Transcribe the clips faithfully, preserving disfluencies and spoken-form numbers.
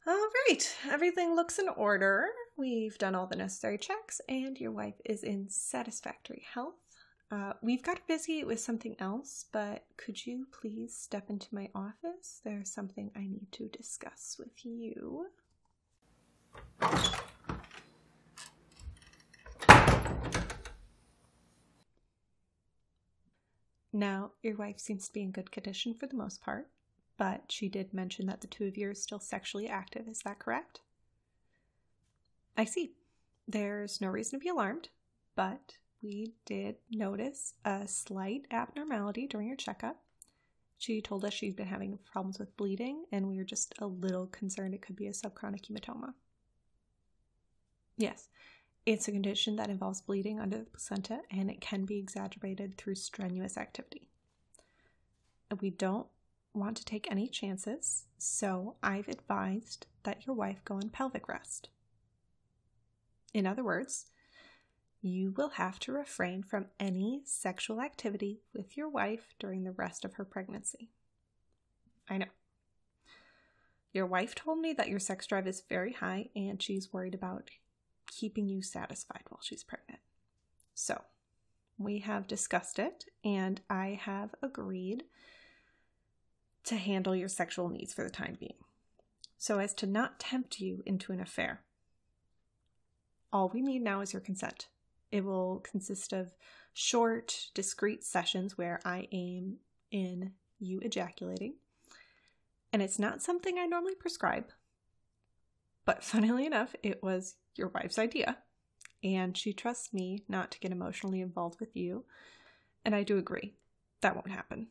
All right, everything looks in order. We've done all the necessary checks and your wife is in satisfactory health. Uh, we've got her busy with something else, but could you please step into my office? There's something I need to discuss with you. Now, your wife seems to be in good condition for the most part, but she did mention that the two of you are still sexually active. Is that correct? I see. There's no reason to be alarmed, but we did notice a slight abnormality during your checkup. She told us she'd been having problems with bleeding, and we were just a little concerned it could be a subchronic hematoma. Yes, it's a condition that involves bleeding under the placenta, and it can be exacerbated through strenuous activity. We don't want to take any chances, so I've advised that your wife go on pelvic rest. In other words, you will have to refrain from any sexual activity with your wife during the rest of her pregnancy. I know. Your wife told me that your sex drive is very high and she's worried about keeping you satisfied while she's pregnant. So, we have discussed it and I have agreed to handle your sexual needs for the time being, so as to not tempt you into an affair. All we need now is your consent. It will consist of short, discreet sessions where I aim in you ejaculating. And it's not something I normally prescribe, but funnily enough, it was your wife's idea. And she trusts me not to get emotionally involved with you. And I do agree. That won't happen.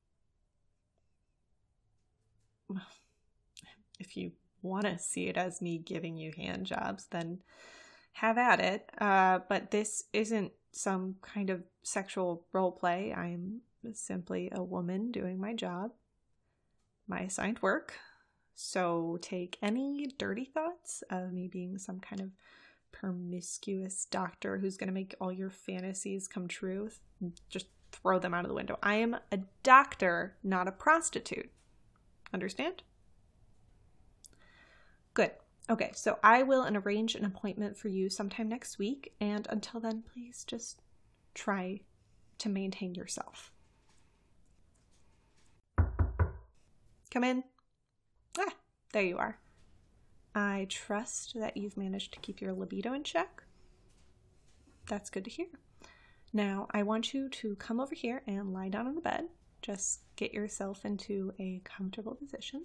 If you want to see it as me giving you hand jobs, then have at it. Uh, but this isn't some kind of sexual role play. I'm simply a woman doing my job, my assigned work. So take any dirty thoughts of me being some kind of promiscuous doctor who's going to make all your fantasies come true, just throw them out of the window. I am a doctor, not a prostitute. Understand? Good. Okay, so I will arrange an appointment for you sometime next week, and until then, please just try to maintain yourself. Come in. Ah, there you are. I trust that you've managed to keep your libido in check. That's good to hear. Now, I want you to come over here and lie down on the bed. Just get yourself into a comfortable position.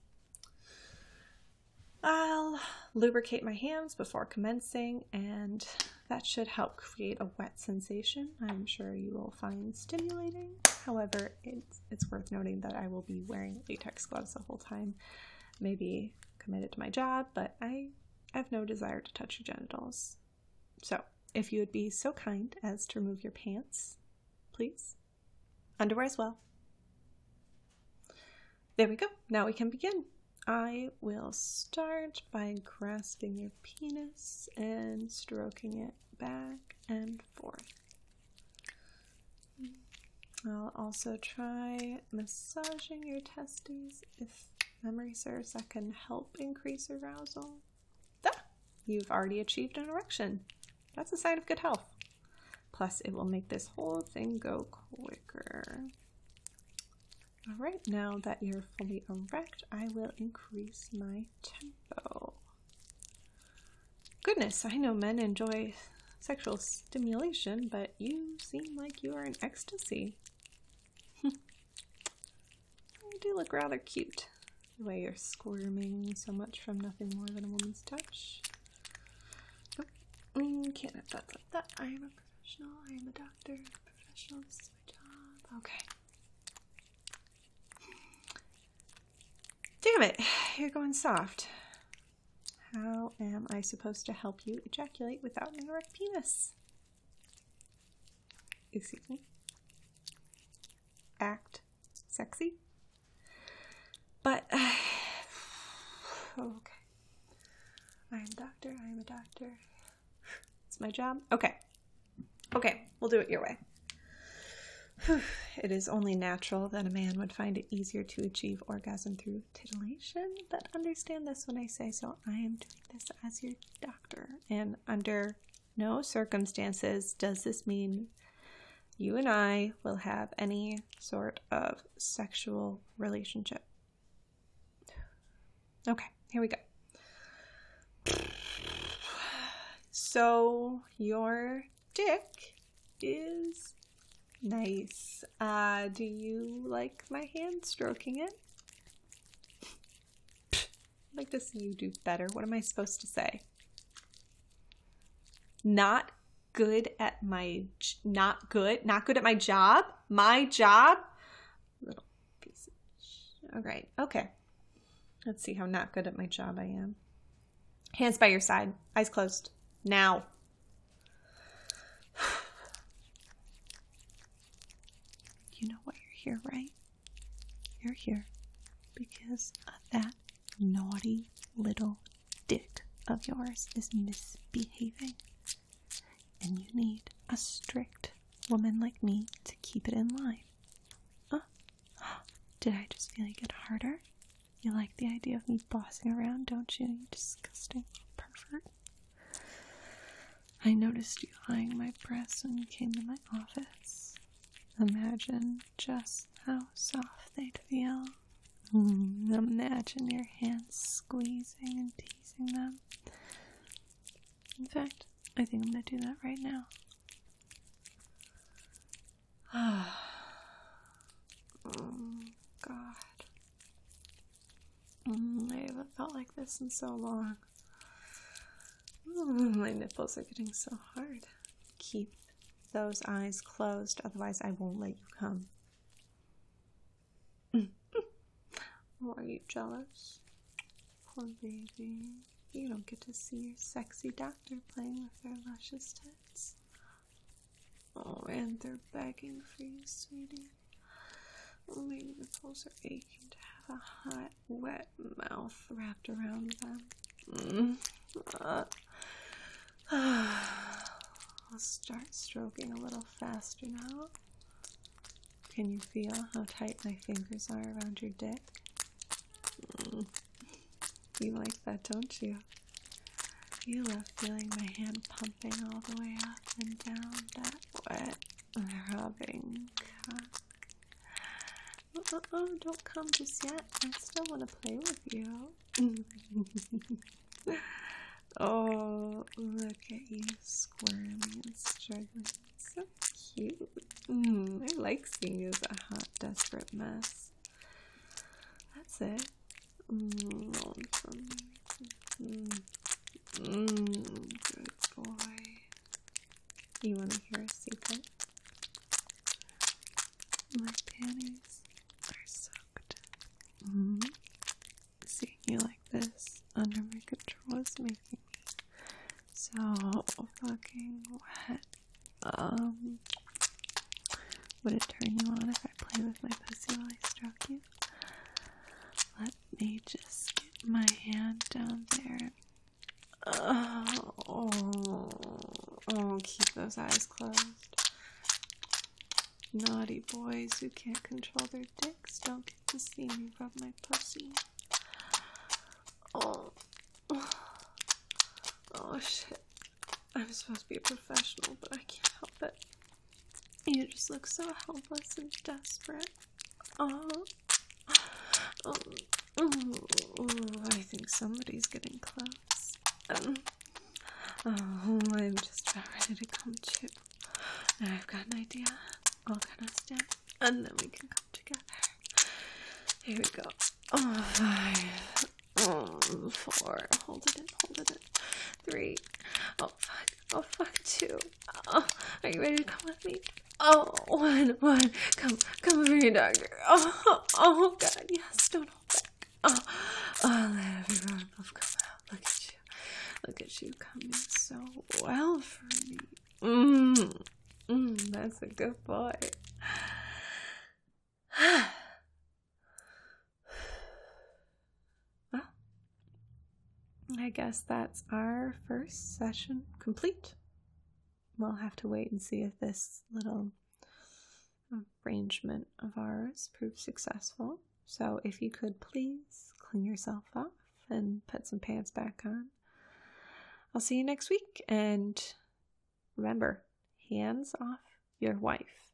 I'll lubricate my hands before commencing, and that should help create a wet sensation I'm sure you will find stimulating. However, it's, it's worth noting that I will be wearing latex gloves the whole time. Maybe committed to my job, but I have no desire to touch your genitals. So, if you would be so kind as to remove your pants, please. Underwear as well. There we go. Now we can begin. I will start by grasping your penis and stroking it back and forth. I'll also try massaging your testes. If memory serves, that can help increase arousal. Ah, you've already achieved an erection. That's a sign of good health. Plus, it will make this whole thing go quicker. All right, now that you're fully erect, I will increase my tempo. Goodness, I know men enjoy sexual stimulation, but you seem like you are in ecstasy. You do look rather cute, the way you're squirming so much from nothing more than a woman's touch. Oh, can't have thoughts like that. I am a professional, I am a doctor, a professional, this is my job. Okay. Damn it, you're going soft. How am I supposed to help you ejaculate without an erect penis? Excuse me? Act sexy? But, uh, okay. I am a doctor, I am a doctor. It's my job. Okay. Okay, we'll do it your way. It is only natural that a man would find it easier to achieve orgasm through titillation, but understand this when I say so. I am doing this as your doctor, and under no circumstances does this mean you and I will have any sort of sexual relationship. Okay, here we go. So your dick is nice. Uh, do you like my hand stroking it? I'd like to see you do better. What am I supposed to say? Not good at my, not good, not good at my job? My job? Little piece of shit. All right, okay. Let's see how not good at my job I am. Hands by your side, eyes closed. Now. You know why you're here, right? You're here because that naughty little dick of yours is misbehaving. And you need a strict woman like me to keep it in line. Huh? Did I just feel you get harder? You like the idea of me bossing around, don't you, you disgusting pervert? I noticed you eyeing my breasts when you came to my office. Imagine just how soft they'd feel. Mm, imagine your hands squeezing and teasing them. In fact, I think I'm going to do that right now. Oh, God. Mm, I haven't felt like this in so long. Mm, my nipples are getting so hard. Keep those eyes closed, otherwise I won't let you come. Oh, are you jealous? Poor baby. You don't get to see your sexy doctor playing with their luscious tits. Oh, and they're begging for you, sweetie. Oh, my nipples are aching to have a hot, wet mouth wrapped around them. Mm. Uh. I'll start stroking a little faster now. Can you feel how tight my fingers are around your dick? Mm. You like that, don't you? You love feeling my hand pumping all the way up and down that wet, rubbing cock. Oh, oh, don't come just yet. I still want to play with you. Oh, look at you squirming and struggling. So cute. Mm, I like seeing you as a hot, desperate mess. That's it. Mm, on for me. Mm. Mm, good boy. You want to hear a secret? My panties are soaked. Mm-hmm. Seeing you like this under my control is making me so fucking wet. Um, would it turn you on if I play with my pussy while I stroke you? Let me just get my hand down there. Oh, oh, oh, keep those eyes closed. Naughty boys who can't control their dicks don't get to see me rub my pussy. Oh, oh shit. I'm supposed to be a professional, but I can't help it. You just look so helpless and desperate. Oh, oh, oh, I think somebody's getting close. Um, oh, I'm just about ready to come too. And I've got an idea. I'll kind of stand, and then we can come together. Here we go. Oh, five. Oh, four. Hold it in, hold it in. Three. Oh, fuck. Oh, fuck, two. Oh, are you ready to come with me? Oh, one, one. Come, come over here, doctor. Oh, oh, God, yes. Don't hold back. Oh, oh, let every rod of come out. Look at you. Look at you coming so well for me. Mmm. Mmm, that's a good boy. Well, I guess that's our first session complete. We'll have to wait and see if this little arrangement of ours proved successful. So if you could please clean yourself off and put some pants back on. I'll see you next week, and remember, hands off your wife.